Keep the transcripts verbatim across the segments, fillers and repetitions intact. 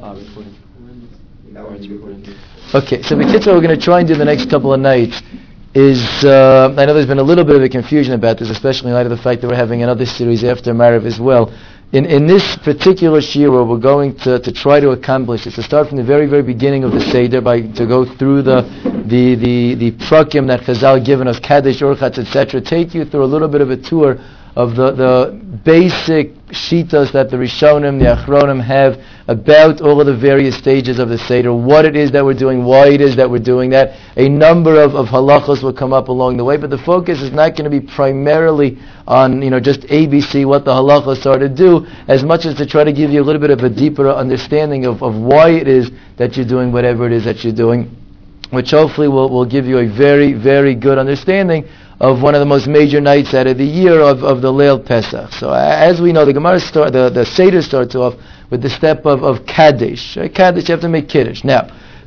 Okay, so the kids what we're going to try and do the next couple of nights is, uh, I know there's been a little bit of a confusion about this, especially in light of the fact that we're having another series after Mariv as well. In in this particular shiur, we're going to, to try to accomplish is to start from the very, very beginning of the Seder, by to go through the the the, the prakim that Chazal given us, Kaddish, Urchatz, et cetera, take you through a little bit of a tour of the, the basic shitas that the Rishonim, the Achronim have about all of the various stages of the Seder, what it is that we're doing, why it is that we're doing that. A number of, of halachos will come up along the way, but the focus is not going to be primarily on, you know, just A B C, what the halachos are to do, as much as to try to give you a little bit of a deeper understanding of, of why it is that you're doing whatever it is that you're doing, which hopefully will, will give you a very, very good understanding of one of the most major nights out of the year of, of the Leil Pesach. So uh, as we know, the Gemara start, the, the Seder starts off with the step of, of Kaddish. Right? Kaddish, you have to make Kiddush. Now,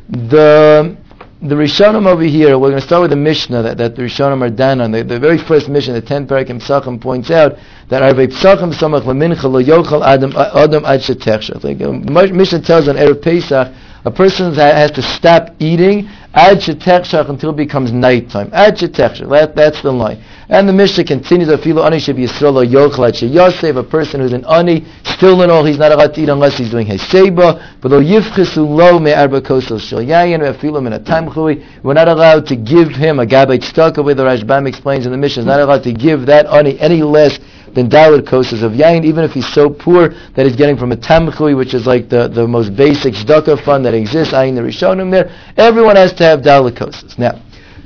the the Rishonim over here, we're going to start with the Mishnah that, that the Rishonim are done on. The, the very first Mishnah, the tenth Parakim Psachim, points out that Arvei Psachim Samach L'Mincha Lo Yochal Adam Adam Ad Shetechsha. Like the Mishnah tells on Erev Pesach, a person has to stop eating ad shetechshach until it becomes nighttime. Ad shetechshach, that, that's the line. And the Mishnah continues, afilu ani sheb Yisrael lo yochel ad sheyasev, a person who's an ani, still in all, he's not allowed to eat unless he's doing heseba, but lo yifchesu lo me'arba kosel shel yayin, afilu min atam chui, we're not allowed to give him a gabait tzedakah, where the Rashbam explains in the Mishnah, is not allowed to give that ani any less than daled kosas of yain, even if he's so poor that he's getting from a tamchui, which is like the, the most basic tzedakah fund that exists, ayin the Rishonim there. Everyone has to have daled kosas. Now,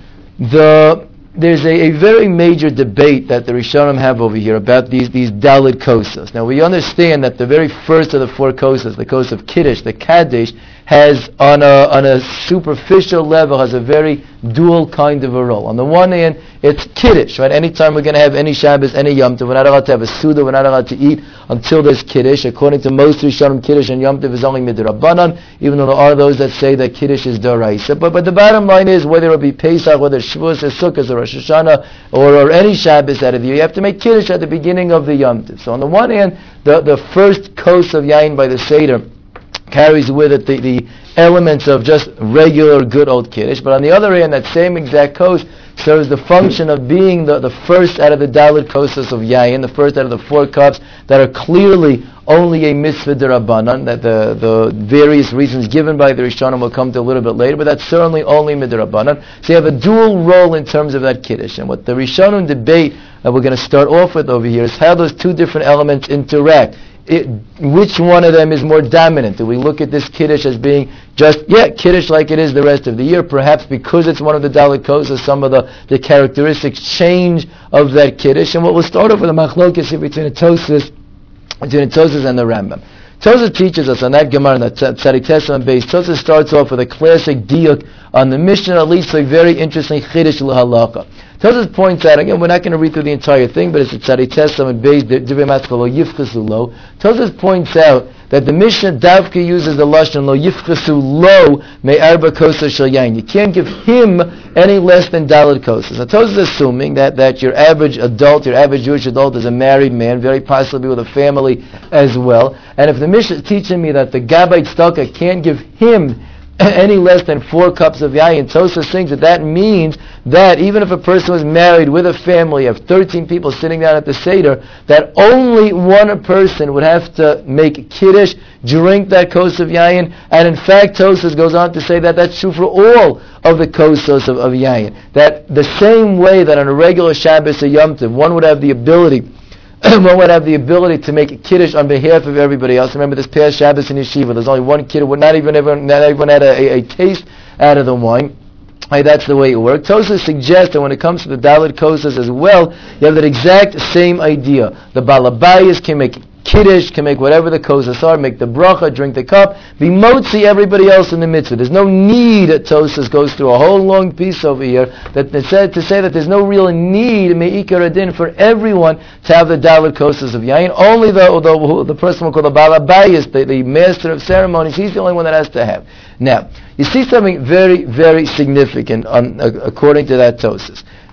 the there's a, a very major debate that the Rishonim have over here about these these daled kosas. Now, we understand that the very first of the four kosas, the kos of Kiddush, the Kaddish, has on a on a superficial level has a very dual kind of a role. On the one hand, it's Kiddush, right? Anytime we're going to have any Shabbos, any Yom Tov, we're not allowed to have a Suda, we're not allowed to eat until there's Kiddush. According to most Rishonim, Kiddush and Yom Tov is only midrabanan, even though there are those that say that Kiddush is d'oraisa. But but the bottom line is, whether it be Pesach, whether it's Shavuos or Sukkot or Rosh Hashanah or, or any Shabbos out of the year, you have to make Kiddush at the beginning of the Yom Tov. So on the one hand, the, the first kos of Yain by the Seder carries with it the, the elements of just regular good old Kiddush, but on the other hand, that same exact kos serves the function of being the, the first out of the daled kosas of Yayin, the first out of the four cups that are clearly only a mitzvah d'Rabbanan, that the, the various reasons given by the Rishonim will come to a little bit later, but that's certainly only midrabbanan. So you have a dual role in terms of that Kiddush. And what the Rishonim debate that we're going to start off with over here is how those two different elements interact. It, which one of them is more dominant? Do we look at this Kiddush as being just, yeah, Kiddush like it is the rest of the year, perhaps because it's one of the daled kosas, some of the, the characteristics change of that Kiddush? And what we'll start off with a machlokes between the Tosfos, between the Tosfos and the Rambam. Tosfos teaches us on that Gemara, that Tzadik Tesam base. Tosfos starts off with a classic diuk on the Mishnah, at least a very interesting Chiddush l'halacha. Tosfos points out, again, we're not going to read through the entire thing, but it's a Tzadik Tesam and base, Divrei Matzchal lo yifchesu lo. Tosfos points out that the Mishnah Davka uses the lashon lo yifchesu lo me'arba kosa shel yain. You can't give him any less than daled kosas. Now Tosfos is assuming that, that your average adult, your average Jewish adult is a married man, very possibly with a family as well. And if the Mishnah is teaching me that the Gabbai Tzedakah can't give him any less than four cups of yayin, Tosfos thinks that that means that even if a person was married with a family of thirteen people sitting down at the Seder, that only one person would have to make Kiddush, drink that kos of yayin, and in fact Tosfos goes on to say that that's true for all of the kosos of, of yayin. That the same way that on a regular Shabbos or Yom Tov, one would have the ability one would have the ability to make a Kiddush on behalf of everybody else. Remember this past Shabbos in Yeshiva, there's only one kid who not even everyone, not everyone had a, a, a taste out of the wine. Hey, that's the way it works. Tosfos suggests that when it comes to the daled kosas as well, you have that exact same idea. The balabayas can make Kiddush, can make whatever the kosas are, make the bracha, drink the cup, be motzi everybody else in the mitzvah. There's no need, Tosfos goes through a whole long piece over here, that said to say that there's no real need, me'ikar adin, for everyone to have the daled kosas of yain. Only the, the, the person we'll call the balabayas, the, the master of ceremonies, he's the only one that has to have. Now, you see something very, very significant on, uh, according to that Tosfos.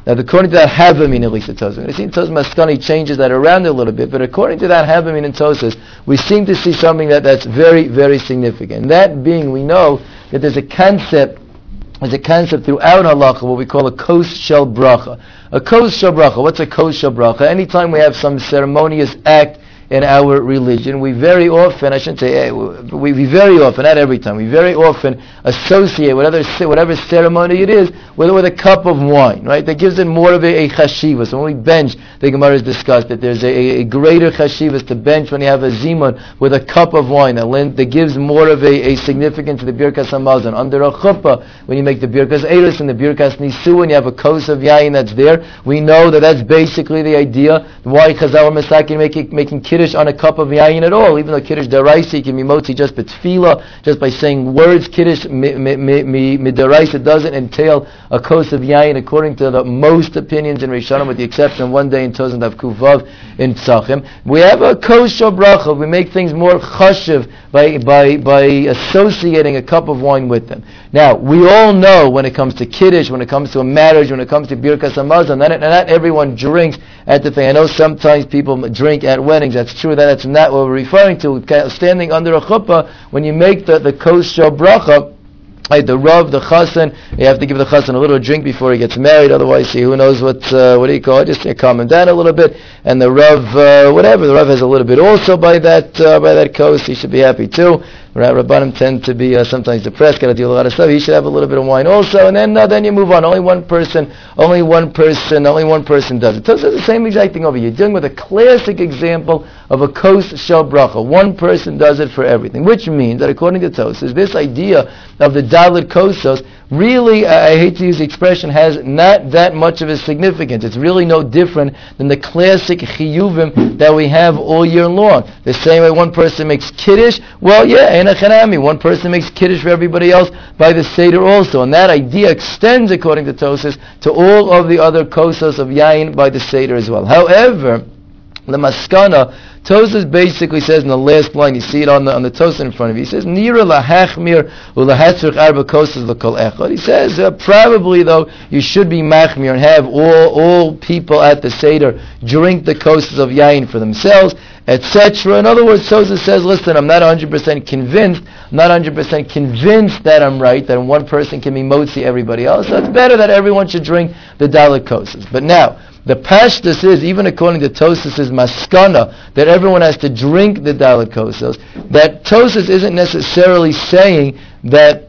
Now, according to that Havamin, at least it tells us. It seems Tosas Maskani changes that around a little bit, but according to that Havamin and Tosas, we seem to see something that, that's very, very significant. And that being, we know that there's a concept, there's a concept throughout halacha, what we call a kos shel bracha. A kos shel bracha. What's a kos shel bracha? Anytime we have some ceremonious act in our religion, we very often, I shouldn't say, we, we very often, not every time, we very often associate whatever, whatever ceremony it is with, with a cup of wine, right? That gives it more of a, a chashiva. So when we bench, the Gemara has discussed that there's a, a greater chashivas to bench when you have a zimun with a cup of wine that, that gives more of a, a significance to the Birkas HaMazon. Under a chuppah, when you make the Birkas Eiros and the Birkas Nisu, when you have a kos of yayin that's there, we know that that's basically the idea why Chazal and Masakin making, making kiddush on a cup of yayin at all, even though kiddush daraisi can be motzi just by tefillah, just by saying words. Kiddush midaraisa doesn't entail a kos of yayin according to the most opinions in Rishonim, with the exception of one day in Tozan Dav Kuvav in Tzachim. We have a kos shel bracha. We make things more chashiv by by by associating a cup of wine with them. Now, we all know when it comes to kiddush, when it comes to a marriage, when it comes to birkas hamazon, that not everyone drinks at the thing. I know sometimes people drink at weddings. That's true. That that's not what we're referring to. Standing under a chuppah, when you make the the kos shel bracha, like the Rav, the Chassan, you have to give the Chassan a little drink before he gets married, otherwise, see, who knows what, uh, what do you call it, just uh, calm him down a little bit, and the Rav, uh, whatever, the Rav has a little bit also by that, uh, by that kos, he should be happy too. Rabbanim tend to be uh, sometimes depressed, got to deal with a lot of stuff. He should have a little bit of wine also, and then uh, then you move on. Only one person, only one person, only one person does it. So it's the same exact thing over here. You're dealing with a classic example of a kos shel bracha. One person does it for everything, which means that according to Tosas, this idea of the dalit kosos really, uh, I hate to use the expression, has not that much of a significance. It's really no different than the classic chiyuvim that we have all year long. The same way one person makes kiddush, well, yeah, ein achanami. One person makes kiddush for everybody else by the seder also. And that idea extends, according to Tosas, to all of the other kosos of yain by the seder as well. However, the maskana, Tosas basically says in the last line, you see it on the on the Tosas in front of you, he says, Nira lahachmir ulahatzrich arba kosas l'kol echad. He says, uh, probably though, you should be machmir and have all all people at the Seder drink the kosas of yain for themselves, et cetera. In other words, Tosas says, listen, I'm not one hundred percent convinced, I'm not one hundred percent convinced that I'm right, that one person can be motzi everybody else, so it's better that everyone should drink the dalit kosas. But now, the pashtus is, even according to Tosas' maskana, that everyone has to drink the dalit kosos, that Tosas isn't necessarily saying that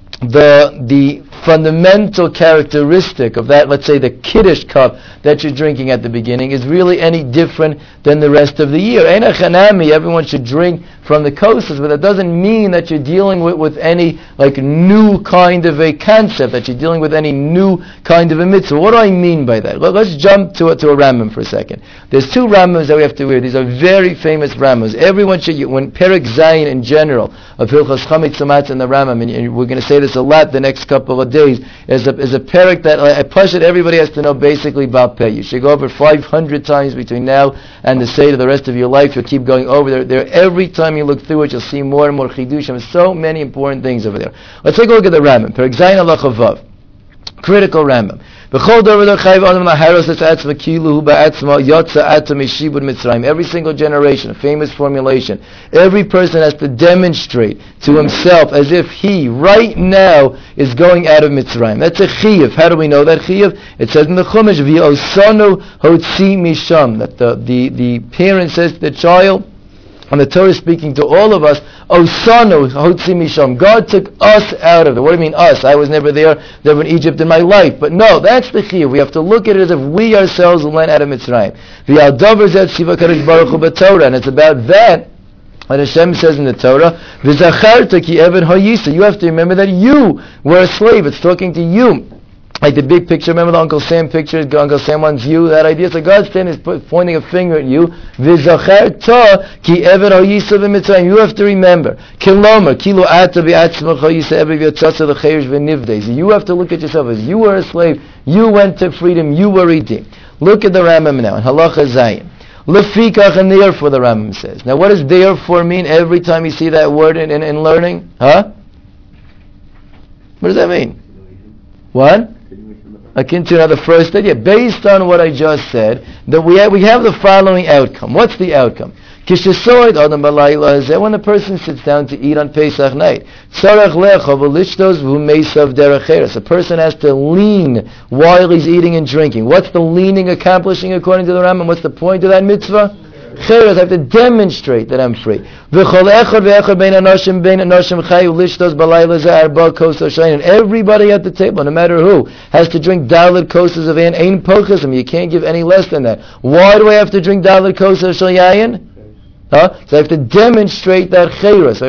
the the fundamental characteristic of that, let's say the kiddush cup that you're drinking at the beginning, is really any different than the rest of the year. Ein achanami, everyone should drink from the kosas, but that doesn't mean that you're dealing with, with any like new kind of a concept, that you're dealing with any new kind of a mitzvah. What do I mean by that? Well, let's jump to a, to a Rambam for a second. There's two Rambams that we have to read. These are very famous Rambams. Everyone should, when Perek Zayin in general of Hilchos Chametz U'Matzah and the Rambam, and, and we're going to say this a lot the next couple of days, is a, is a Perek that I push it, everybody has to know basically Baal Peh. You should go over five hundred times between now and the Seder the rest of your life. You'll keep going over there. there every time you look through it, you'll see more and more chidushim. So many important things over there. Let's take a look at the Rambam. Perek Zayin Halacha Vav. Critical Rambam. Every single generation, a famous formulation. Every person has to demonstrate to himself as if he, right now, is going out of Mitzrayim. That's a chiyuv. How do we know that chiyuv? It says in the Chumash, V'osanu hotzi misham, that the, the, the parent says to the child, and the Torah is speaking to all of us, Osanu hotzi misham. God took us out of it. What do you mean us? I was never there, never in Egypt in my life. But no, that's the chiyuv. We have to look at it as if we ourselves went out of Mitzrayim. And it's about that that Hashem says in the Torah, you have to remember that you were a slave. It's talking to you. Like the big picture, remember the Uncle Sam picture, Uncle Sam wants you, that idea. So God's standing, is pointing a finger at you. You have to remember. You have to look at yourself as you were a slave, you went to freedom, you were redeemed. Look at the Rambam now, in Halacha Zayin. Lefikach, and therefore the Rambam says. Now what does therefore mean every time you see that word in, in, in learning? Huh? What does that mean? What? akin to the first idea, based on what I just said, that we have, we have the following outcome. What's the outcome? When the person sits down to eat on Pesach night, a person has to lean while he's eating and drinking. What's the leaning accomplishing according to the Rambam? What's the point of that mitzvah? I have to demonstrate that I'm free. And everybody at the table, no matter who, has to drink daled kosas of yayin. Ein pochasm. You can't give any less than that. Why do I have to drink daled kosas of yayin? Huh? So I have to demonstrate that chayra.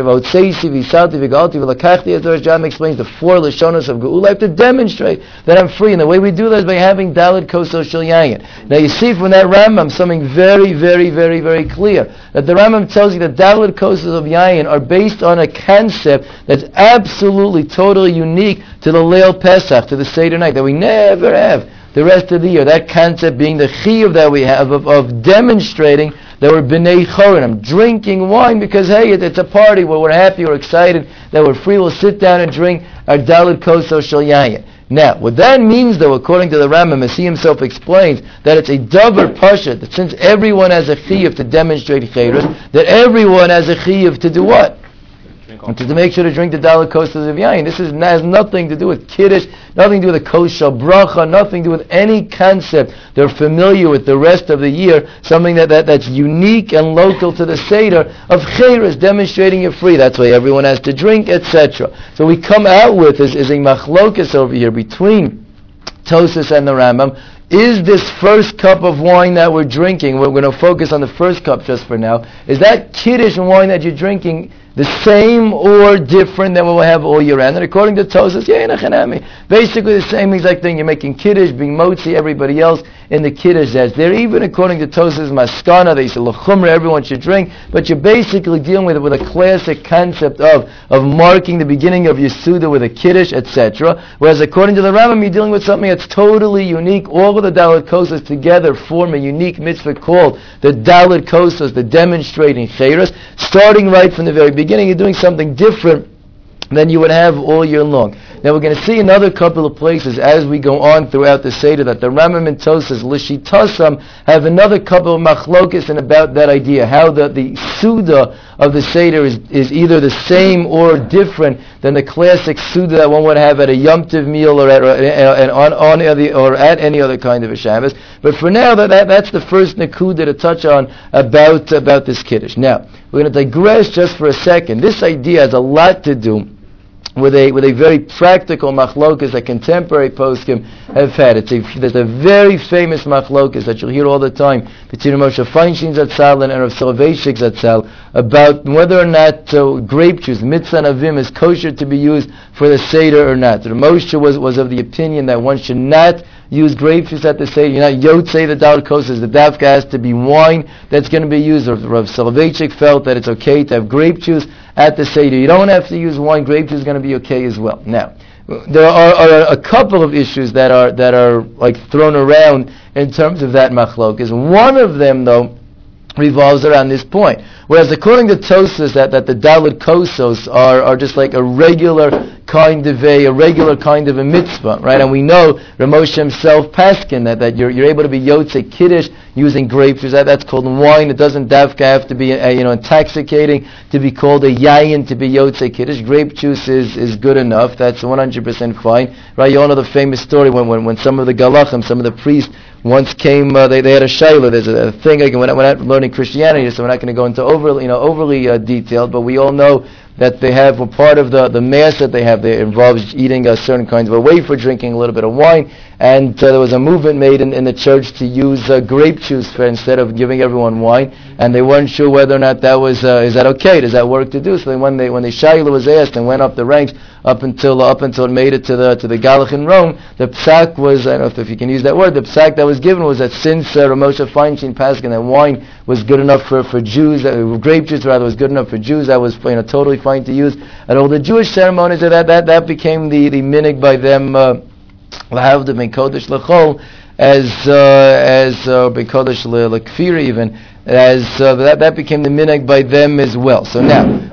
As the Rambam explains the four lashonos of Geula, I have to demonstrate that I'm free. And the way we do that is by having daled kosos shel yayin. Now you see from that Rambam something very, very, very, very clear. That the Rambam tells you that daled kosos of yayin are based on a concept that's absolutely, totally unique to the Leil Pesach, to the Seder night, that we never have the rest of the year. That concept being the chiyuv that we have of, of demonstrating that we're b'nei chorin. I'm drinking wine because, hey, it, it's a party where we're happy, we're excited, that we're free. We'll sit down and drink our daled kosos shel yayin. Now, what that means, though, according to the Rambam, as he himself explains, that it's a davar pasha, that since everyone has a chiyuv to demonstrate chayros, that everyone has a chiyuv to do what? And to, to make sure to drink the daled kosas of yayin. This is, has nothing to do with kiddush, nothing to do with a kosher bracha, nothing to do with any concept they're familiar with the rest of the year, something that, that that's unique and local to the Seder of chayros, demonstrating you're free. That's why everyone has to drink, et cetera. So we come out with is, is a machlokas over here between Tosas and the Rambam. Is this first cup of wine that we're drinking, we're going to focus on the first cup just for now, is that kiddush wine that you're drinking the same or different than what we'll have all year round? And according to Tosas, yeah, nachanami, basically the same exact thing. You're making kiddush, being motzi, everybody else in the kiddush as they're even according to Tosas maskana, they say l'chumra, everyone should drink, but you're basically dealing with it with a classic concept of of marking the beginning of your Suda with a kiddush, et cetera. Whereas according to the Rambam, you're dealing with something that's totally unique. All of the daled kosas together form a unique mitzvah called the daled kosas, the demonstrating chayros, starting right from the very beginning. beginning you're doing something different than you would have all year long. Now we're going to see another couple of places as we go on throughout the Seder that the Rambam and Tosas, Lishitasam, have another couple of machlokas and about that idea, how the, the Suda of the Seder is, is either the same or different than the classic Suda that one would have at a Yom Tov meal or at, or, or, on, on the, or at any other kind of a Shabbos. But for now, that, that that's the first Nakuda to touch on about, about this Kiddush. Now, we're going to digress just for a second. This idea has a lot to do with a with a very practical machlokas that contemporary poskim have had. It's a, there's a very famous machlokas that you'll hear all the time between Moshe Feinstein Zatzal and Rav Soloveitchik Zatzal about whether or not uh, grape juice, mitzvah avim, is kosher to be used for the Seder or not. Rav Moshe was, was of the opinion that one should not use grape juice at the Seder. You're not yotzei the daled kosas. The dafka has to be wine that's going to be used. Rav Soloveitchik felt that it's okay to have grape juice at the Seder. You don't have to use wine. Grape juice is going to be okay as well. Now, there are, are a couple of issues that are that are like thrown around in terms of that machlokas. One of them, though, revolves around this point. Whereas according to Tosas, that, that the daled kosos are, are just like a regular kind of a, a regular kind of a mitzvah, right? And we know Ramosha himself paskin that, that you're you're able to be yotzei kiddush using grape juice. That, that's called wine. It doesn't dafka have to be uh, you know intoxicating to be called a yayin to be yotzei kiddush. Grape juice is, is good enough. That's one hundred percent fine, right? You all know the famous story when when, when some of the galachim, some of the priests once came, uh, they they had a shayla. There's a, a thing like when we're not learning Christianity, so we're not going to go into overly you know overly uh, detailed, but we all know that they have a part of the, the mass that they have there involves eating a certain kind of a wafer, drinking a little bit of wine, and uh, there was a movement made in, in the church to use uh, grape juice for instead of giving everyone wine, and they weren't sure whether or not that was uh, is that okay? Does that work to do? So when they when the shayla was asked and went up the ranks up until uh, up until it made it to the to the Galach in Rome, the psak was, I don't know if you can use that word, the psak that was given was that since uh, Ramosha Feinstein Paskin that wine was good enough for for Jews, uh, grape juice rather was good enough for Jews, that was you know totally fine to use at all the Jewish ceremonies. That that that became the the minig by them. Uh, Lahavdim ben Kodesh L'chol, as uh, as uh, ben Kodesh L'kfir even, as uh, that that became the minhag by them as well. So now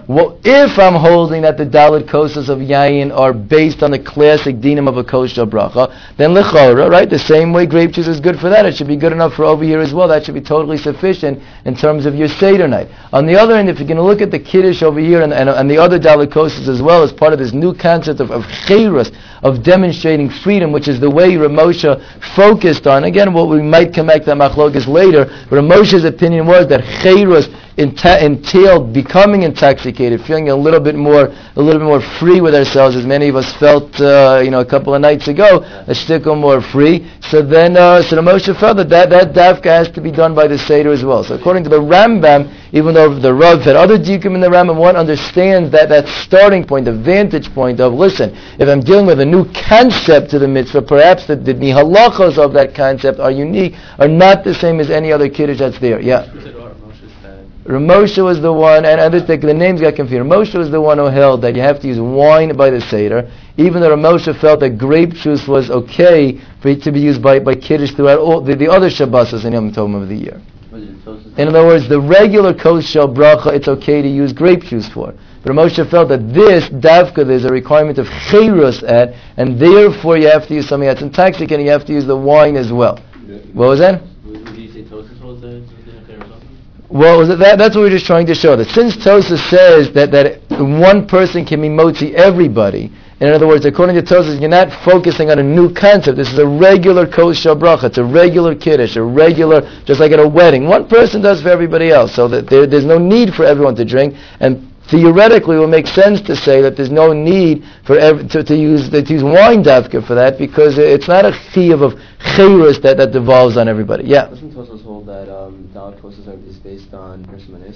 well, if I'm holding that the Dalit Kosas of Yayin are based on the classic dinim of a kosher bracha, then lechora, right? The same way grape juice is good for that, it should be good enough for over here as well. That should be totally sufficient in terms of your Seder night. On the other hand, if you're going to look at the Kiddush over here and, and, and the other Dalit Kosas as well as part of this new concept of, of Chayrus, of demonstrating freedom, which is the way Rav Moshe focused on. Again, what we might come back to that machlokas later, Rav Moshe's opinion was that Chayrus enta- entailed becoming intoxicated, feeling a little bit more, a little bit more free with ourselves, as many of us felt, uh, you know, a couple of nights ago, a shtickle more free. So then, uh, so the Moshe felt that that, that dafka has to be done by the Seder as well. So according to the Rambam, even though the Rav had other dikum in the Rambam, one understands that that starting point, the vantage point of, listen, if I'm dealing with a new concept to the mitzvah, perhaps the, the halachos of that concept are unique, are not the same as any other kiddush that's there. Yeah. Rav Moshe was the one, and others, the, the names got confused. Rav Moshe was the one who held that you have to use wine by the Seder, even though Rav Moshe felt that grape juice was okay for it to be used by, by kiddush throughout all the, the other Shabbosos in Yom Tovim of the year. In other words, the regular kosher bracha, it's okay to use grape juice for. But Rav Moshe felt that this, davka, there's a requirement of chayrus at, and therefore you have to use something that's intoxicating, you have to use the wine as well. Yeah. What was that? Did you say Tosfos was the Well, that, that's what we're just trying to show. That since Tosfos says that, that one person can be motzi everybody, in other words, according to Tosfos, you're not focusing on a new concept. This is a regular kosher bracha. It's a regular kiddush, a regular, just like at a wedding. One person does for everybody else, so that there, there's no need for everyone to drink. And theoretically, it will make sense to say that there's no need for ev- to, to use to use wine davka for that, because it's not a chiyuv of chayrus that, that devolves on everybody. Yeah. Doesn't Tosfos hold that um, Dalit Kosas are is based on Persimanis?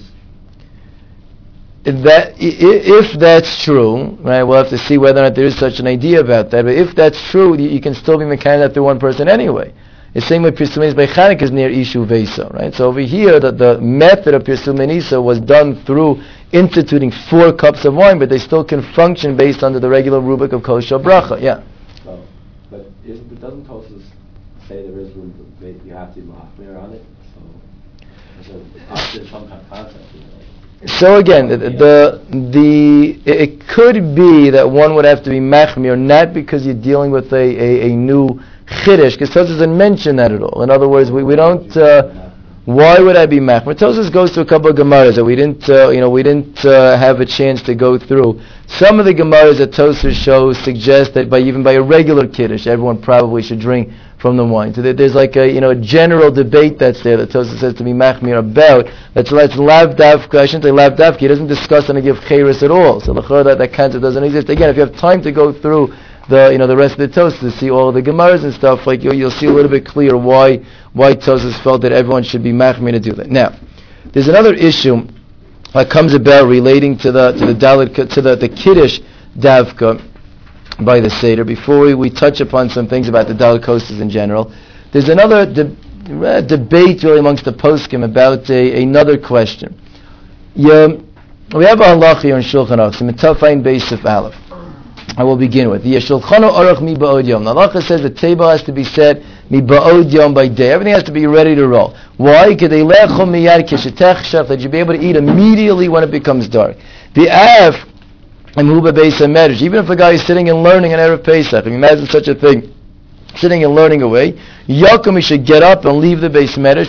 That if that's true, right, we'll have to see whether or not there is such an idea about that. But if that's true, you, you can still be mechanic after one person anyway. The same way Pirsumenis by Chanukah is near Ishu Vesa, right? So over here, the, the method of Pirsumenisa was done through instituting four cups of wine, but they still can function based under the regular rubric of kosher bracha. Yeah. Oh, but isn't, doesn't Tosfos say there is room to make, you have to be machmir on it? So there's some kind of concept. You know? So again, the, the the it could be that one would have to be machmir, not because you're dealing with a, a, a new chiddush, because Tosfos doesn't mention that at all. In other words, we, we don't. Uh, why would I be machmir? Tosfos goes to a couple of gemaras that we didn't, uh, you know, we didn't uh, have a chance to go through. Some of the gemaras that Tosfos shows suggest that by even by a regular kiddush, everyone probably should drink from the wine. So there's like a, you know, a general debate that's there that Tosfos says to be machmir about. That's that's lav davka. I shouldn't say lav davka. He doesn't discuss any of chayrus at all. So that that concept doesn't exist. Again, if you have time to go through the, you know, the rest of the Tosfos to see all the gemaras and stuff, like you'll, you'll see a little bit clear why why Tosfos felt that everyone should be machmir to do that. Now, there's another issue that comes about relating to the to the dalit to the, the kiddush davka by the Seder. Before we, we touch upon some things about the Dalit Kosas in general, there's another de- uh, debate really amongst the poskim about a, another question. Yeah, we have a halacha here in Shulchan Aruch, some Metafayin Beis of Aleph. I will begin with. Yeshulchano Aruch mi ba'od yom. The halacha says the table has to be set mi ba'od yom by day. Everything has to be ready to roll. Why? Kedei lecho miyad kishetech, that you be able to eat immediately when it becomes dark. The af even if a guy is sitting and learning an Erev Pesach, imagine such a thing, sitting and learning away, Yakum, he should get up and leave the Beis Medrash.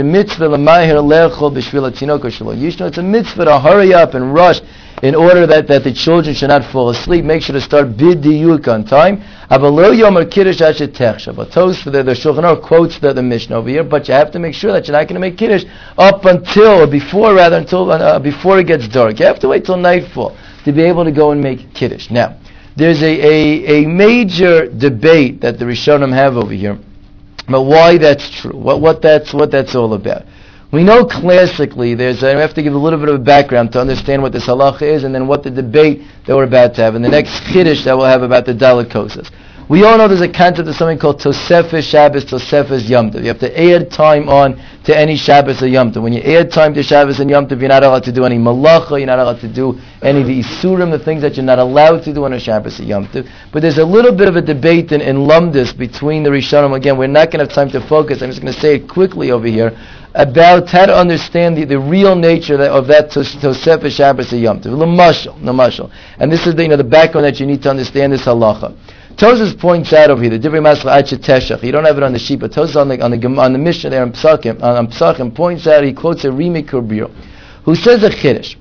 It's a mitzvah to hurry up and rush in order that, that the children should not fall asleep. Make sure to start bidiyuk on time. But Tosfos, the, the Shulchan Aruch quotes the, the Mishnah over here, but you have to make sure that you're not going to make kiddush up until, or before rather, until uh, before it gets dark. You have to wait till nightfall to be able to go and make kiddush. Now, there's a, a, a major debate that the Rishonim have over here about why that's true, what what that's what that's all about. We know classically, there's I have to give a little bit of a background to understand what this halacha is, and then what the debate that we're about to have, and the next kiddush that we'll have about the Dalit Kosas. We all know there's a concept of something called Tosefes Shabbos, Tosefes Yom Tov. You have to add time on to any Shabbos or Yom Tov. When you add time to Shabbos and Yom Tov, you're not allowed to do any malacha, you're not allowed to do any of the isurim, the things that you're not allowed to do on a Shabbos or Yom Tov. But there's a little bit of a debate in, in Lumdis between the Rishonim. Again, we're not going to have time to focus. I'm just going to say it quickly over here about how to understand the, the real nature of that Tosefes Shabbos or Yom Tov. L'mashal, l'mashal. And this is the, you know, the background that you need to understand this halacha. Tosas points out over here the Divrei Masla Acha Teshach. You don't have it on the sheet, but Tosas on the on the on the Mishnah there in Psachim, on Psachim points out. He quotes a Rimi Kurbiro, who says a chiddush.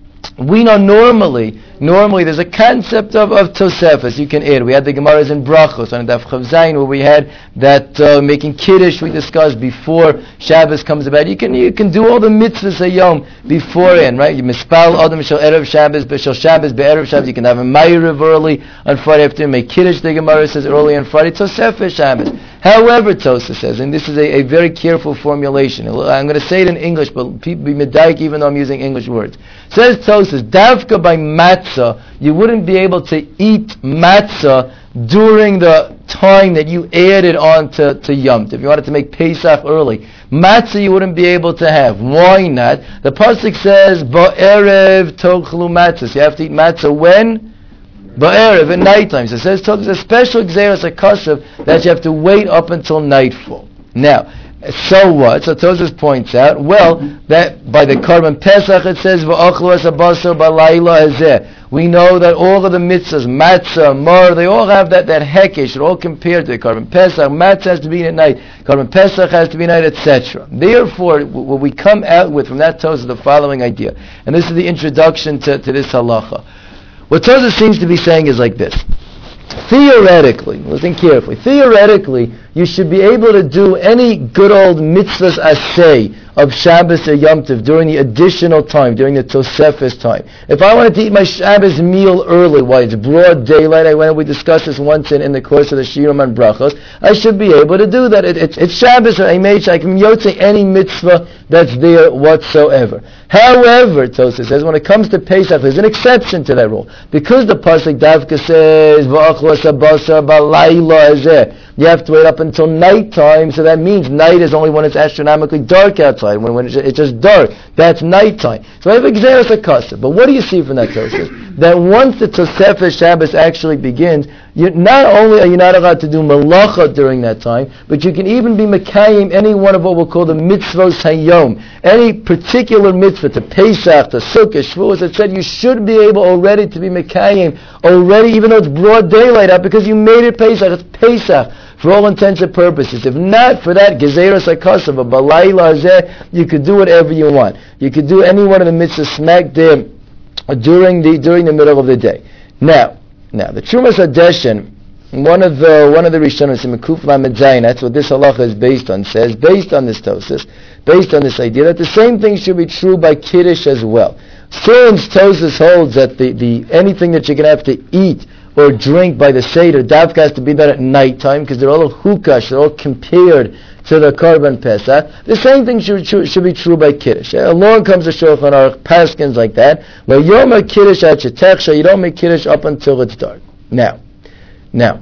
We know normally, normally there's a concept of, of Tosefes you can add. We had the Gemaras in Brachos on Daf Chav Zayin where we had that uh, making Kiddush we discussed before Shabbos comes about. You can you can do all the mitzvahs hayom beforehand, right? You mispal Adam shel Erev Shabbos, b'shel Shabbos be'erev Shabbos. You can have a Ma'ariv early on Friday afternoon, make Kiddush, the Gemara says, early on Friday. Tosefes Shabbos. However, Tosa says, and this is a, a very careful formulation. I'm going to say it in English, but people be medayik even though I'm using English words. Says Tosa, davka by matzah, you wouldn't be able to eat matzah during the time that you added on to, to Yom Tov. If you wanted to make Pesach early, matzah you wouldn't be able to have. Why not? The pasuk says, ba'erev tochlu matzah. So you have to eat matzah when? Ba'erev, at nighttime. So it says, there's a special gzeras, a kasav, that you have to wait up until nightfall. Now, so what? So Tosas points out, well, that by the Karban Pesach it says, v'achlu es habasar b'layla hazeh. We know that all of the mitzvahs, matzah, mar, they all have that, that hekesh, they're all compared to the Karban Pesach. Matzah has to be at night, Karban Pesach has to be at night, et cetera. Therefore, what we come out with from that Tosas is the following idea. And this is the introduction to, to this halacha. What Tosas seems to be saying is like this. Theoretically, listen carefully, theoretically, you should be able to do any good old mitzvahs asay of Shabbos or Yom Tov during the additional time, during the Tosefes time. If I wanted to eat my Shabbos meal early, while it's broad daylight, I went, we discussed this once in, in the course of the Shiurim and Brachos, I should be able to do that. It, it's, it's Shabbos, or I made I can yotze any mitzvah that's there whatsoever. However, Tosas says, when it comes to Pesach, there's an exception to that rule. Because the pasuk Davka says, v'achlu es habasar b'layla hazeh, you have to wait up until nighttime, so that means night is only when it's astronomically dark outside, when, when it's just dark. That's nighttime. So I have exeris akasa. But what do you see from that Tosas? That once the Tosefes Shabbos actually begins, you, not only are you not allowed to do malacha during that time, but you can even be mekayim any one of what we'll call the mitzvos hayom, any particular mitzvah, to Pesach, to Sukkot, Shavuos, it said you should be able already to be mekayim already, even though it's broad daylight out, because you made it Pesach. It's Pesach for all intents and purposes. If not for that gezeras hakasav, a balayla hazeh, you could do whatever you want. You could do any one of the mitzvahs smack there during the during the middle of the day. Now, now the Trumas Hadeshin, one of the one of the Rishonim in Mekuf Lamed Zayin, that's what this halacha is based on, says, based on this Tosas, based on this idea, that the same thing should be true by Kiddush as well. Since Tosas holds that the, the anything that you're going to have to eat or drink by the Seder, Davka has to be done at nighttime, because they're all hukash, they're all compared to the Karban Pesach. The same thing should, should, should be true by Kiddush. Yeah, along comes the Shulchan Aruch, paskins like that. Well, Yom Kiddush at Shetechsha, you don't make Kiddush up until it's dark. Now, now,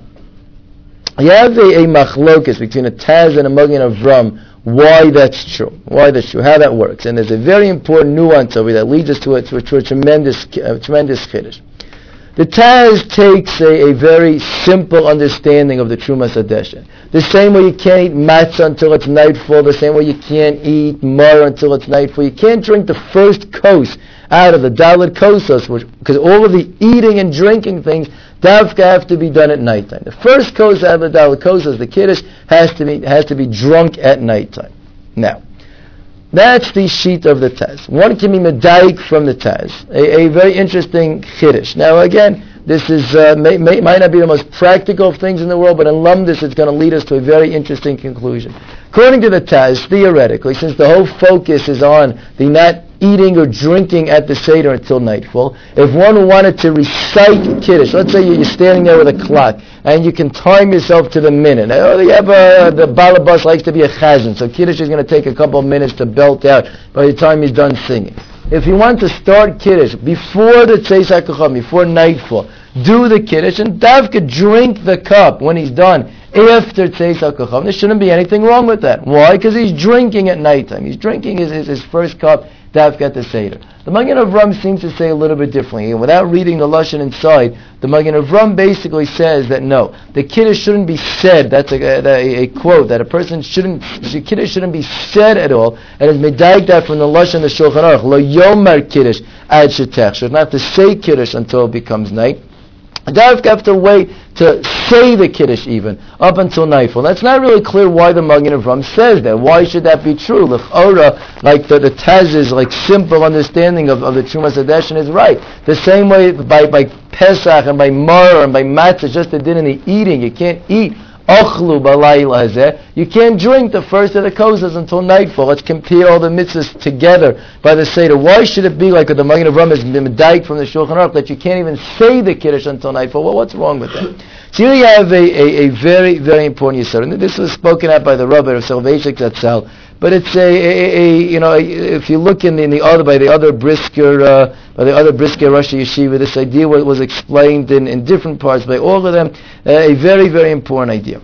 you have a, a machlokes between a Taz and a Magen Avram, why that's true, why that's true, how that works. And there's a very important nuance over that leads us to a, to a, to a tremendous, uh, tremendous Kiddush. The Taz takes a, a very simple understanding of the Trumas Hadeshin. The same way you can't eat matzah until it's nightfall, the same way you can't eat mar until it's nightfall. You can't drink the first kos out of the Dalit Kosos, because all of the eating and drinking things, Davka have to be done at nighttime. The first kos out of the Dalit Kosos, the Kiddush, has to be has to be drunk at nighttime. Now, that's the sheet of the Taz. One can be medayik from the Taz. A, a very interesting Kiddush. Now again, this is uh, may, may, might not be the most practical of things in the world, but in Lumdis it's going to lead us to a very interesting conclusion. According to the Taz, theoretically, since the whole focus is on the not eating or drinking at the Seder until nightfall, if one wanted to recite Kiddush, let's say you're standing there with a clock, and you can time yourself to the minute. Now, you have a, the balabas likes to be a chazan, so Kiddush is going to take a couple of minutes to belt out by the time he's done singing. if you want to start Kiddush before the Tzeis HaKochavim, before nightfall, do the Kiddush, and Davka drink the cup when he's done after Tzeis HaKochavim. There shouldn't be anything wrong with that. Why? Because he's drinking at nighttime. He's drinking his, his, his first cup, Davka at the Seder. The Magen Avram seems to say a little bit differently. And without reading the Lashon inside, the Magen Avram basically says that no, the Kiddush shouldn't be said. That's a, a, a quote, that a person shouldn't, Kiddush shouldn't be said at all. And it's medayik that from the Lashon, the Shulchan Aruch, Lo Yomer Kiddush ad shetech. Should not to say Kiddush until it becomes night. Davka have to wait to say the Kiddush even, up until nightfall. That's not really clear why the Magen Avram says that. Why should that be true? L'chora, like the, the Taz's like simple understanding of, of the Trumas Hadeshin is right. The same way by, by Pesach and by Mar and by Matzah, it's just a din in the eating. You can't eat Ochlu balayla hazeh. You can't drink the first of the kosas until nightfall. Let's compare all the mitzvahs together by the Seder. Why should it be like the Magen Avram is medayik from the Shulchan Aruch that you can't even say the Kiddush until nightfall? Well, what's wrong with that? So here you have a, a, a very, very important yisod. And this was spoken at by the Rabbi of Soloveitchik Zatzal. But it's a, a, a, you know, if you look in the, in the other, by the other Brisker, uh, by the other Brisker Rosh Yeshiva, this idea was, was explained in, in different parts by all of them. Uh, a very, very important idea.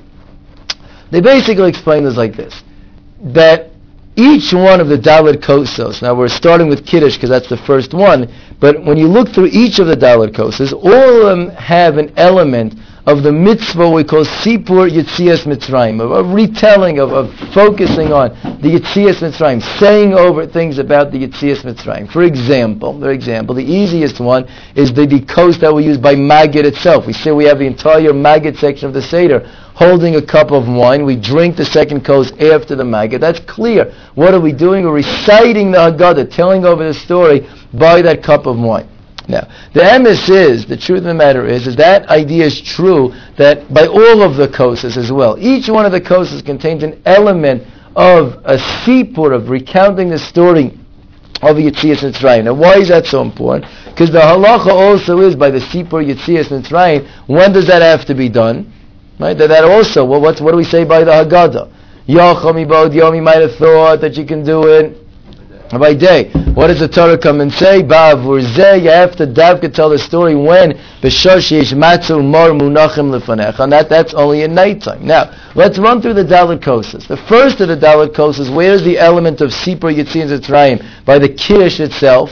They basically explain this like this, that each one of the Dalet Kosos, now we're starting with Kiddush because that's the first one, but when you look through each of the Dalet Kosos, all of them have an element of the mitzvah we call Sipur Yetzias Mitzrayim, of, of retelling, of, of focusing on the Yetzias Mitzrayim, saying over things about the Yetzias Mitzrayim. For example, for example, the easiest one is the, the kos that we use by Maggid itself. We say we have the entire Maggid section of the Seder holding a cup of wine. We drink the second kos after the Maggid. That's clear. What are we doing? We're reciting the Haggadah, telling over the story by that cup of wine. Now, the emes is, the truth of the matter is, is that idea is true that by all of the kosas as well. Each one of the kosas contains an element of a sipur, of recounting the story of Yetzias Mitzrayim. Now, why is that so important? Because the halacha also is by the sipur Yetzias Mitzrayim. When does that have to be done? Right? That, that also, well, what's, what do we say by the Haggadah? Yacham ibod yom, you might have thought that you can do it by day. What does the Torah come and say? Ba'avur you have to davka tell the story when b'shosh yesh matzu mar munachim lefanecha, and that, that's only at nighttime. Now, let's run through the Dalet Kosas. The first of the Dalet Kosas, where's the element of Sipur Yetzias Mitzrayim? By the Kiddush itself.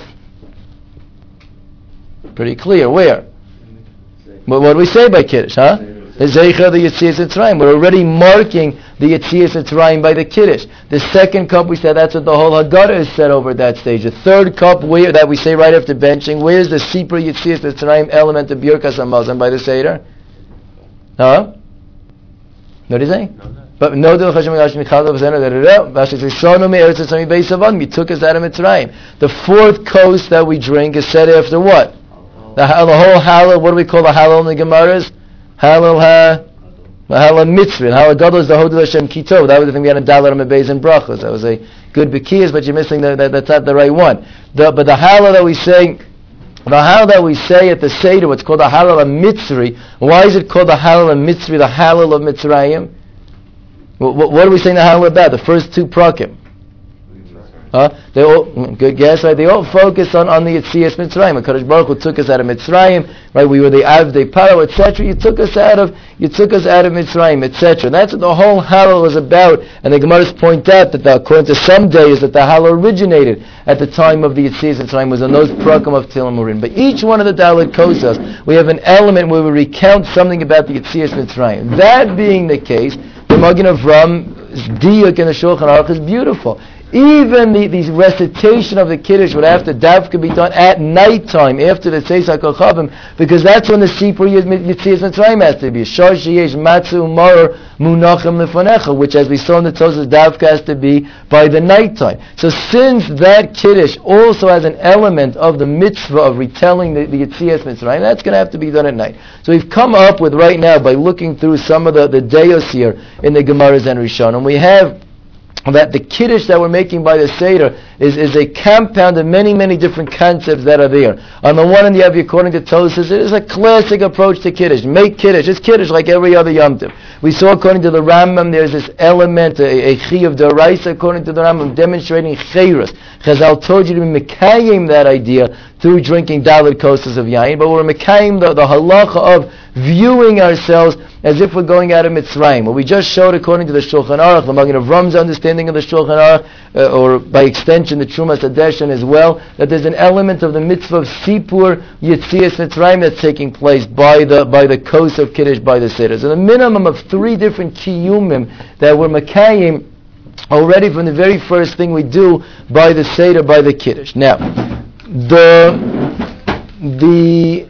Pretty clear. Where? But what do we say by Kiddush, huh? The Zeicha, the Yetzias Mitzrayim. We're already marking the Yetzias Mitzrayim by the Kiddush. The second cup, we said that's what the whole Haggadah is said over at that stage. The third cup, where, that we say right after benching, where's the Sipur Yetzias Mitzrayim element of Birkas HaMazon by the Seder? Huh? What do you say? But no, the Hashem Hashem Michal of Zeno, da da da. Rashi says, "Shonu me Eretz Mitzrayim Beis Avon." We took us out of Mitzrayim. The fourth kos that we drink is said after what? The, the whole Hallel. What do we call the Hallel in the Gemaras? Hallel ha, Hallel mitzvah. Hallel gadol is the Hodel Hashem Kitov. That was the thing we had in Dalar and Beis and Brachos. That was a good Bekiyas, but you're missing the, that. That's not the right one. The, but the Hallel that we say, the Hallel that we say at the Seder, what's called the Hallel HaMitzri. Why is it called the Hallel HaMitzri, the Hallel of Mitzrayim? What, what are we saying the Hallel about? The first two prakim. Huh? They all, good guess, right? They all focus on, on the Yetzias Mitzrayim. HaKadosh Baruch Hu took us out of Mitzrayim, right? We were the Avdei Paro, et cetera. You took us out of, you took us out of Mitzrayim, et cetera. That's what the whole Hallel is about. And the Gemaras point out that the, according to some days, that the Hallel originated at the time of the Yetzias Mitzrayim was on those prakim of Tilim Urim. But each one of the Dalet Kosas, we have an element where we recount something about the Yetzias Mitzrayim. That being the case, the Magen Avram's diuk in the Shulchan Aruch is beautiful. Even the, the recitation of the Kiddush would have to davka be done at nighttime after the Tzeis HaKochavim, because that's when the Sipur Yetzias Mitzrayim has to be. Shosh yesh matzu mar munachim lefanecha, which, as we saw in the Tosas, davka has to be by the nighttime. So since that Kiddush also has an element of the mitzvah of retelling the, the Yetzias Mitzrayim, that's going to have to be done at night. So we've come up with right now, by looking through some of the, the deos here in the Gemaras and Rishonim, we have that the kiddush that we're making by the Seder is, is a compound of many, many different concepts that are there. On the one hand, you have, according to Tosfos, it is a classic approach to kiddush. Make kiddush. It's kiddush like every other Yom Tov. We saw, according to the Rambam, there's this element, a, a chi of D'oraisa, according to the Rambam, demonstrating chayros. Chazal told you to be mekayim that idea through drinking dalet kosas of yain, but we're mekayim the, the halacha of viewing ourselves as if we're going out of Mitzrayim. What we just showed, according to the Shulchan Aruch, the Magen Avram's understanding of the Shulchan Aruch, uh, or by extension the Trumas Hadeshen as well, that there's an element of the mitzvah of Sipur Yetzias Mitzrayim that's taking place by the by the kos of Kiddush, by the Seder. So the minimum of three different kiyumim that we're makayim already from the very first thing we do by the Seder, by the Kiddush. Now, the the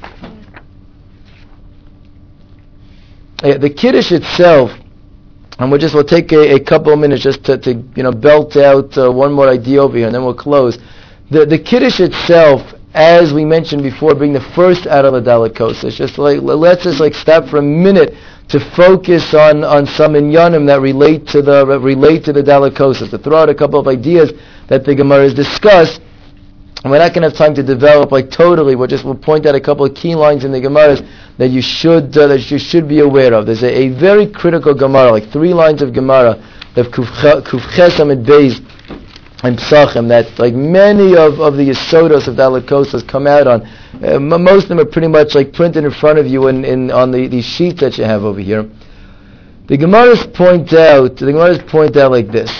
Yeah, the Kiddush itself, and we'll just we'll take a, a couple of minutes just to, to you know belt out uh, one more idea over here, and then we'll close. The the Kiddush itself, as we mentioned before, being the first out of the dalet kosas, just like let's just like stop for a minute to focus on, on some inyanim that relate to the relate to the dalet kosas, to throw out a couple of ideas that the Gemara has discussed. And we're not going to have time to develop like totally. We'll just we'll point out a couple of key lines in the Gemaras that you should uh, that you should be aware of. There's a, a very critical Gemara, like three lines of Gemara of Kufches Amid Beis and Psachim that like many of, of the Yesodos of Dalet Kosas come out on. Uh, most of them are pretty much like printed in front of you in, in on the, the sheets that you have over here. The Gemaras point out the Gemaras point out like this,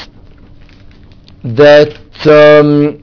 that. Um,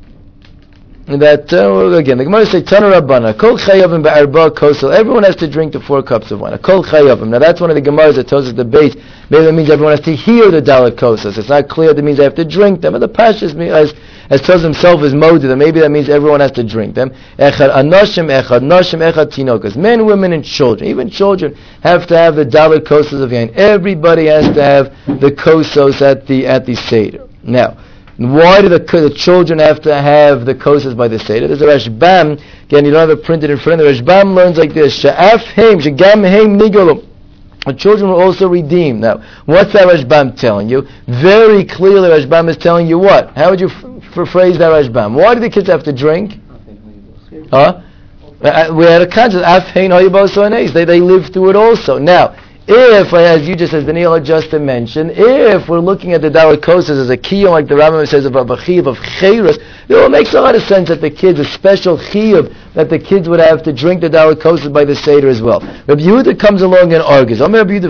That uh, again, the Gemara says Tana Rabbana, Kol Chayavim be'arba kosel. Everyone has to drink the four cups of wine. Kol Chayavim. Now that's one of the Gemaras that tells us the base. Maybe that means everyone has to hear the dalet kosas. It's not clear that means they have to drink them. But the Pashas, as as tells himself is moded, and maybe that means everyone has to drink them. Echad anashim, echad nashim, echad tinokas. Men, women, and children. Even children have to have the dalet kosas of yain. Everybody has to have the kosos at the at the seder. Now, why do the, the children have to have the kosas by the Seder? There's a Rashbam, again, you don't have it printed in front of the Rashbam learns like this, Sha'af heim, shagam heim nigolum. The children were also redeemed. Now, what's that Rashbam telling you? Very clearly, Rashbam is telling you what? How would you f- phrase that Rashbam? Why do the kids have to drink? Huh? Uh, we had a concept, Af hein hoyibos They they live through it also. Now, if, as you just, as Daniela just mentioned, if we're looking at the dalet kosas as a kiyum, like the Rambam says about a chiyuv of chayros, it makes a lot of sense that the kids, a special chiyuv, that the kids would have to drink the dalet kosas by the Seder as well. Rabbi Yehuda comes along and argues,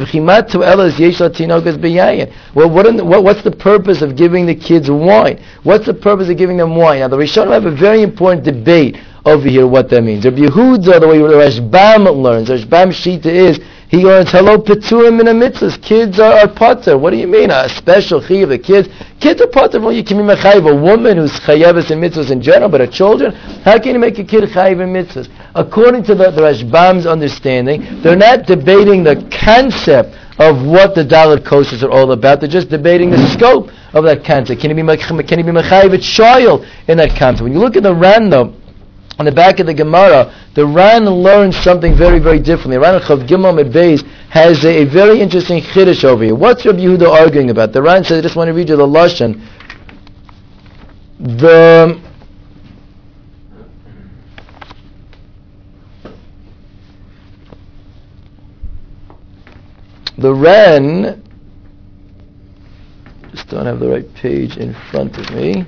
well, what, the, what what's the purpose of giving the kids wine? What's the purpose of giving them wine? Now, the Rishonim have a very important debate over here what that means. Rabbi Yehuda, the way the Rashbam learns, Rashbam Shita is, he learns, hello, Peturim in a mitzvahs. Kids are, are potter. What do you mean? A special chi of the kids? Kids are potter. Well, you can be mechayiv a woman who's chayavis in mitzvahs in general, but a children, how can you make a kid chayiv in mitzvahs? According to the, the Rashbam's understanding, they're not debating the concept of what the dalet kosas are all about. They're just debating the scope of that concept. Can he be can he be mechayiv a child in that concept? When you look at the Ran, though, on the back of the Gemara, the Ran learns something very, very differently. Ran Chav Gimel Med Beis has a, a very interesting chiddush over here. What's Rabbi Yehuda arguing about? The Ran says, I just want to read you the lashon. The the Ran, just don't have the right page in front of me.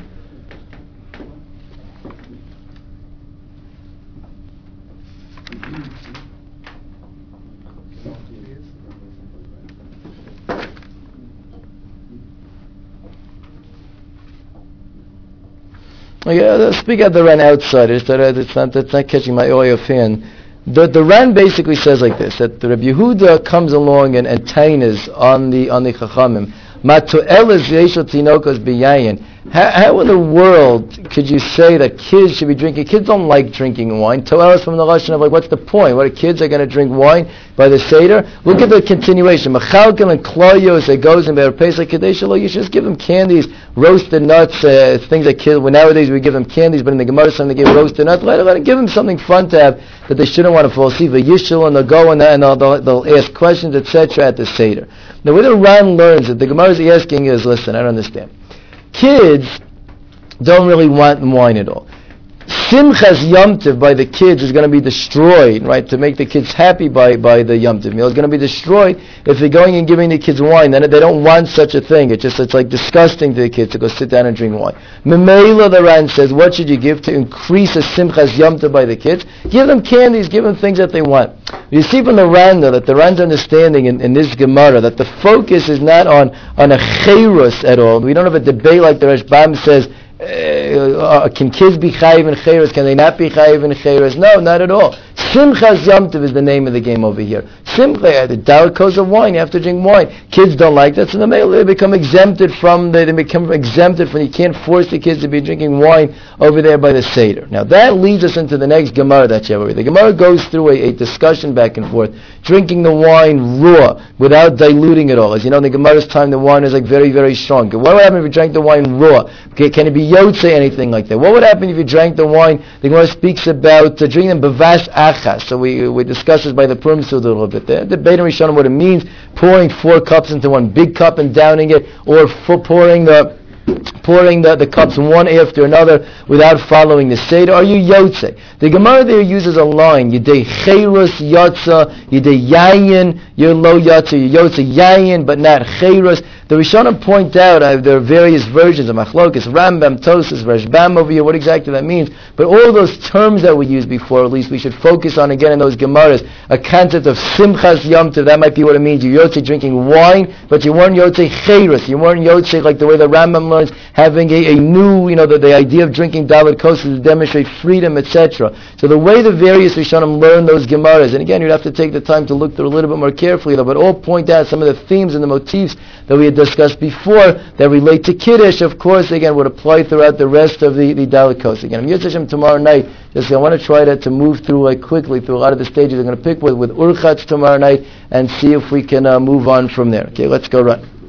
Okay, speak at the Ran outside. It's not, it's not, it's not catching my eye of fan. The the Ran basically says like this: that the Rabbi Yehuda comes along and, and tainas on the on the Chachamim. Mato'eles yeshel tinokas biyayin. How, how in the world could you say that kids should be drinking? Kids don't like drinking wine. Tell us from the lesson of like, what's the point? What, kids are going to drink wine by the Seder? Look at the continuation. Machalkim and kloyos, it goes in Be'er Pesach Kadesh Lo. You should just give them candies, roasted nuts, uh, things that kids, well, nowadays we give them candies, but in the Gemara time they give roasted nuts. Let, let them give them something fun to have that they shouldn't want to fall asleep. A yishul, and they'll go and, and they'll, they'll, they'll ask questions, et cetera at the Seder. Now, where the Ran learns that the Gemara is asking is, listen, I don't understand. Kids don't really want wine at all. Simchas Yom Tov by the kids is going to be destroyed, right? To make the kids happy by, by the Yom Tov meal is going to be destroyed if they're going and giving the kids wine. Then they don't want such a thing. It's just it's like disgusting to the kids to go sit down and drink wine. Memela, the Ran says, what should you give to increase a Simchas Yom Tov by the kids? Give them candies, give them things that they want. You see from the Ran though that the Ran's understanding in, in this Gemara that the focus is not on, on a chayrus at all. We don't have a debate like the Rashbam says. Uh, uh, can kids be chayiv in chayros? Can they not be chayiv in chayros? No, not at all. Simchas Yom Tov is the name of the game over here. Simcha, the daled kos of wine. You have to drink wine. Kids don't like that, so they become exempted from. The, they become exempted from. You can't force the kids to be drinking wine over there by the Seder. Now that leads us into the next Gemara that you have over. The Gemara goes through a, a discussion back and forth, drinking the wine raw without diluting it all. As you know, in the Gemara's time, the wine is like very, very strong. What would happen if you drank the wine raw? Okay, can it be yotze, anything like that? What would happen if you drank the wine? The Gemara speaks about uh, drinking them bevas achas. So we we discuss this by the Purim Suda a little bit. The debate in Rishonim what it means: pouring four cups into one big cup and downing it, or for pouring the pouring the, the cups one after another without following the Seder. Are you yotze? The Gemara there uses a line: Yidei cheirus yotza, Yidei yayin. You're low yotza, you're yotze yayin, but not cheirus. The Rishonim point out uh, there are various versions of Machlokes, Rambam, Tosas, Rashbam over here, what exactly that means. But all those terms that we used before, at least we should focus on again in those Gemaras, a concept of Simchas Yom Tov, that might be what it means. You're Yotze drinking wine, but you weren't Yotze Cheirus. You weren't Yotze like the way the Rambam learns, having a, a new, you know, the, the idea of drinking Dalit Kos to demonstrate freedom, et cetera. So the way the various Rishonim learn those Gemaras, and again, you'd have to take the time to look through a little bit more carefully, though, but all point out some of the themes and the motifs that we had discussed before that relate to Kiddush, of course, again, would apply throughout the rest of the, the Dalit Kos. Again, I'm Yirtzeh Hashem tomorrow night. Just I want to try to, to move through like quickly through a lot of the stages. I'm going to pick with, with Urchatz tomorrow night and see if we can uh, move on from there. Okay, let's go run.